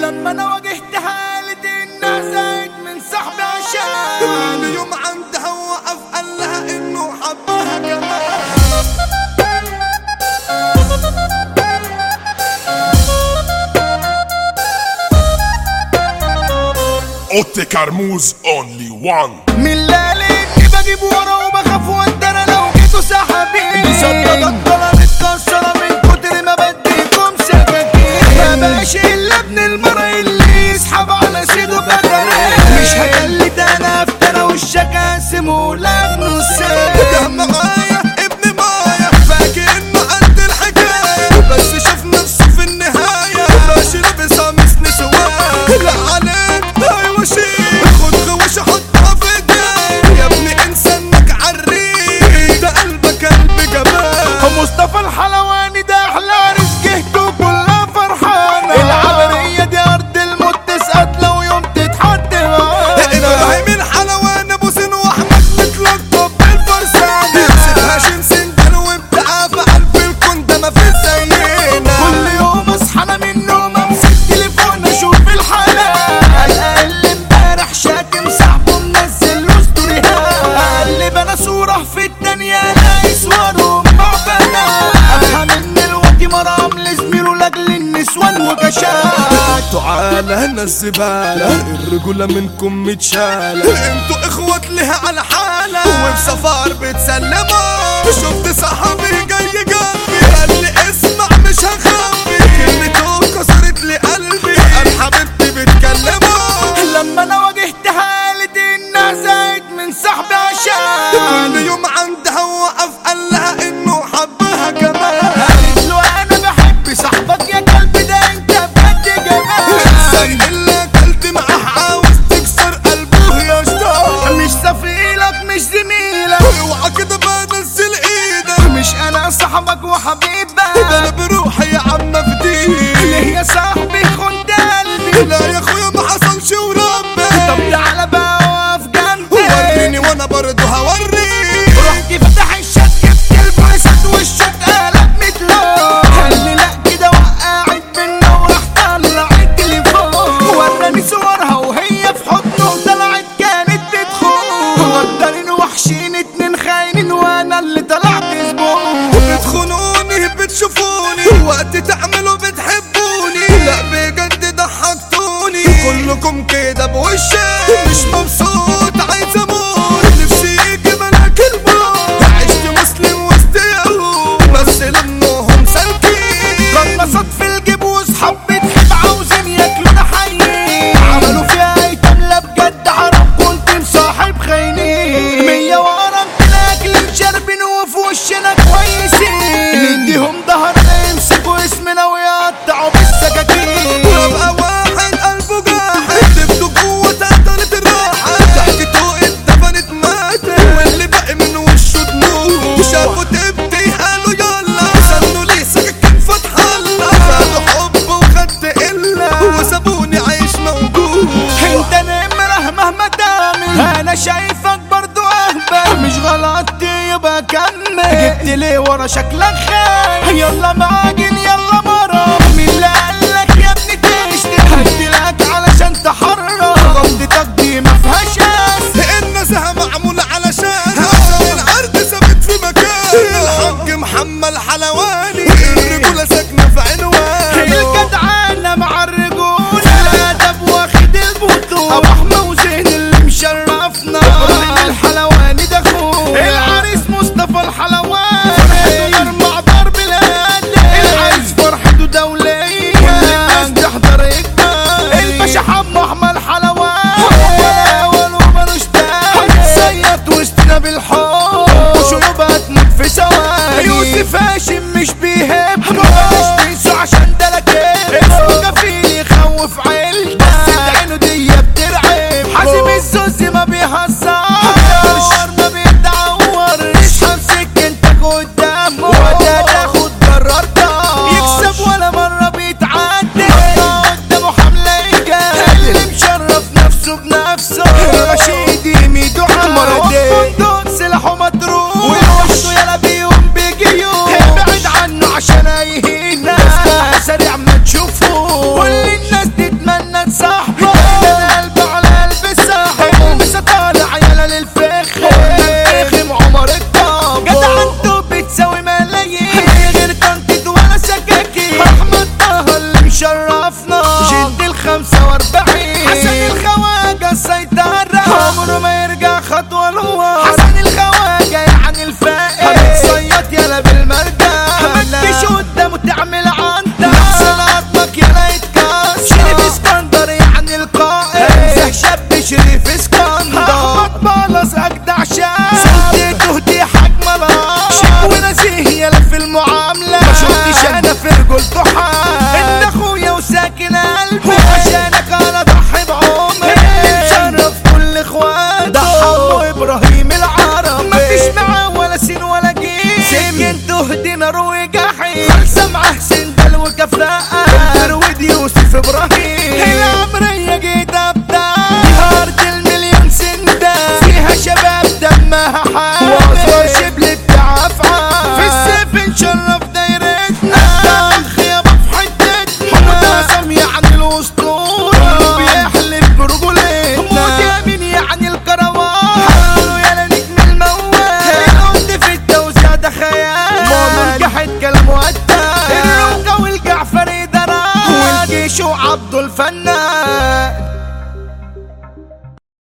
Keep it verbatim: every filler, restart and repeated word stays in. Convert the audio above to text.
لما انا واجهت حالة انها زايد من صاحبي عشان اليوم عندها وقف قال لها انه حبها كمان. اوتي كرموز اونلي وان. من الليالي بجيب ورا وبخاف وانت انا لو جيتوا سحابين بيصدق الطلع متكسرة من كتر ما بديكم سكاكين. ما بقاش الا ابن المرة اللي يسحب على سيده بدري. مش هجلد انا افترى وشك قاسمه لك نصين. ده معايا ابن مايا فاكر انه قد الحكاية بس شاف نفسه في النهاية ماشي لابس قميص نسوان. لا عليك ايوه شيء خد غوش حطها في ايديك يا ابني انسى انك عريق ده قلبك قلب جمال. مصطفى الحلواني ده احلى رزقته كلها فرحانة. العبرية دي ارض الموت تسقط لو يوم تتحط ابراهيم الحلوان ابو سين واحمد متلقب بالفرسانة. سيبها سندل وابدعها في قلب الكون ده مفيش زينا. كل يوم اصحى انا من النوم امسك تليفون اشوف الحالة. اقل امبارح شاتم صاحبه منزل له ستوريهات. اقلب انا صورة في الدنيا الاقي صورهم مع بنات. افهم ان الوقت مرام لزميله لاجل النسوان وجشات. تعالى هنا الزبالة الرجولة منكم متشالة. انتوا اخوات لها على حالة وفي سفر بتسلموا. شفت صاحبي جاي جنبي قال لي اسمع مش هخبي كلمته كسرت لي قلبي قال حبيبتي بتكلموا. لما انا واجهت حالة انها زايد من صاحبي عشان كل يوم عندها وقف قال لها انه حبها كمان. قالت له انا بحب صاحبك يا قلبي ده انت بجد زي جمال. اللي اكلت معاه عاوز تكسر قلبه يا شطار. مش سفيلك مش زميلك اوعى كده بنزل ايدك مش انا صاحبك وحبيبك. ده انا بروحي يا عم افديك. ليه يا صاحبي خد قلبي. لا يا اخويا ما حصلش وربي. طب تعالى بقى واقف جنبي وريني وانا برضه هوريك. رحت فتح الشات جبت البويسات والشات قلب متلون. قال لي لا كده وقعت بينا وراح طلع التليفون. وراني صورها وهي في حضنه طلعت كانت بتخون. غدارين وحشين اتنين خاينين وانا اللي طلعت زبون. بتخونوني بتشوفوني وقت تعملوا بتحبوني. لا بجد ضحكتوني كلكم كده بوشي. مش مبسوط عايز اموت نفسي يجي ملاك الموت. عشت مسلم وسط يهود بس لانهم سالكين. قنصت في الجيب وصحاب بتحب عاوزين ياكلوا ده حيين. عملوا فيها ايتام لا بجد عرب كنت مصاحب خاينين. مية ورا اكل شاربين وفي وشنا كويسين. نديهم ظهرنا يمسكوا اسمنا ويقطعوا بالسكاكين. وابقى واحد قلبه جاحد جبته جوه تقدرت الراحة. ضحكته اتدفنت ماتت واللي باقي من وشه دموع. شافوا تبتي قالوا يلا سنوا لي سكاكين فتح الله. خدوا حب وخدت قلة وسابوني عايش موجود. انت نمره مهما تعمل انا شايفك برضو اهبل. مش غلط يبقى كمل. جبت ليه ورا شكلك خايف. يلا معاجن يلا مرة. مين اللي قالك يا ابني تشتم. هديلك علشان تحرر. غلطتك دي مفيهاش قاس. النزهة معمولة علشان عشان العرض ثابت في مكان. الحاج محمد حلواني الرجولة ساكنة في عنوانه. الجدعانة مع الرجولة الأدب واخد البطولة. أبو أحمد وزين اللي مشرفنا. إبراهيم الحلواني ده أخوه. العريس مصطفى الحلواني غير مع ضرب الهادي. خمسة واربعين حسن الخواجة السيطرة عمره ما يرجع خطوة لورا حسن الخواجة يعني الفائق هتتصيط يلا بالمرجع متش قدامه تعمل عنده احسن عظمك يلا يتكسر شريف اسكندر يعني القائد امزح شاب شريف اسكندر احمد بلص اجدع شاب سلطته دي حجمة لا شيك ونزيه يلا في المعاملة ما شفتش انا في رجولته حال انت اخويا وساكن قلبي وعشانك انا ضحي بعمري مشرف كل اخواتي ده حمو ابراهيم العربي مفيش معاه ولا سين ولا جيم سكنته دي نار وجحيم خلصة معاه سندل وكفاءة الفرود يوسف ابراهيم العمرية جيت ابدا ارض المليون سندة فيها شباب دمها حامل واصغر شبل بتاع افعال في السيف نشرف دايرتنا اخ يابا في حتتنا حمود عصام يعني الاسطورة بيحلف برجولتنا موت يمين يعني الكروان حلو يالا نجم الموال القد في التوزيع ده خيال مؤمن جحد كلامه قتال الرقة والجعفري دران والجيش وعبده الفنان